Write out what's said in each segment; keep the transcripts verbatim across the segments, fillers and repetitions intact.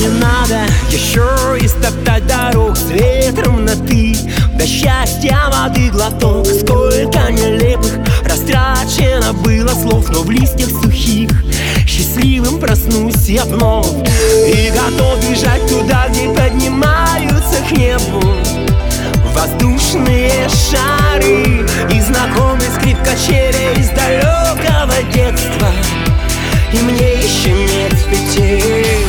не надо еще истоптать дорог с ветром на «ты». До счастья воды глоток. Сколько нелепых растрачено было слов, но в листьях сухих счастливым проснусь я вновь и готов бежать туда, где поднимаются к небу воздушные шары и знакомый скрип качели из далекого детства. И мне еще нет пяти.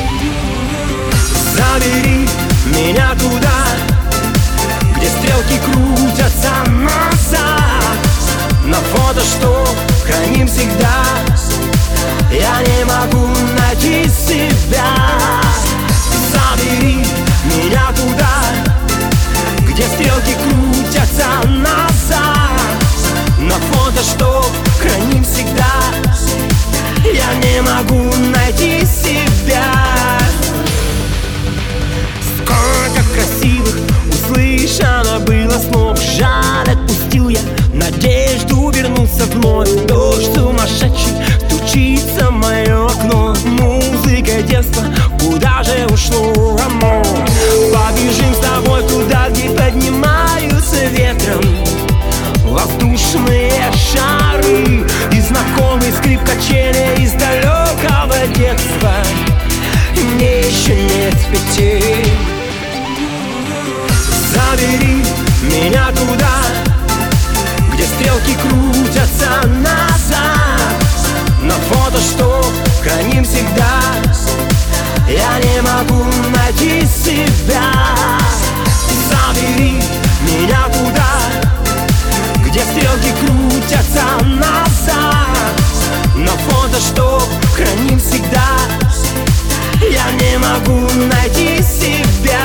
Забери меня туда, где стрелки крутятся назад. На фото, что храним всегда, я не могу найти себя. Забери меня туда, где стрелки крутятся назад. На фото, что храним всегда, я не могу найти себя. Сколько красивых услышано было слов, жаль, отпустил я надежду вернуться вновь. Дождь сумасшедший стучится в мое окно. Музыка детства, куда же ушло оно? Побежим с тобой туда, где поднимаются ветром воздушные шары и знакомый скрип качели из далекого детства. И мне еще нет пяти. Забери меня туда, где стрелки крутятся назад. На фото, что храним всегда, я не могу найти себя. Забери меня туда, где стрелки крутятся назад. На фото, что храним всегда, я не могу найти себя.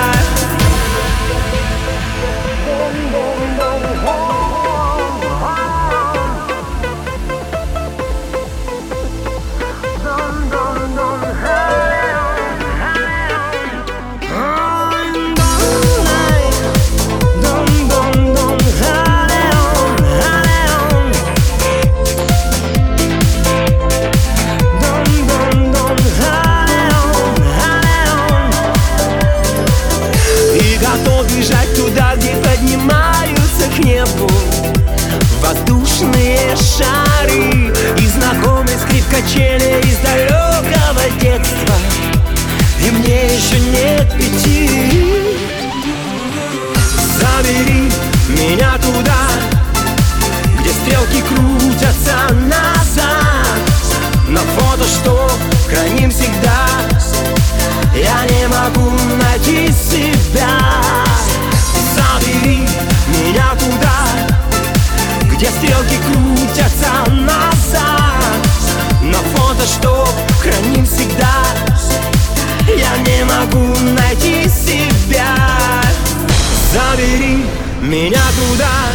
Бежать туда, где поднимаются к небу воздушные шары и знакомый скрип качели из далекого детства. И мне еще нет пяти. Забери меня туда, где стрелки крутятся назад. На фото, что храним всегда, я не могу найти себя. Забери меня туда, где стрелки крутятся назад. На фото, что храним всегда, я не могу найти себя. Забери меня туда,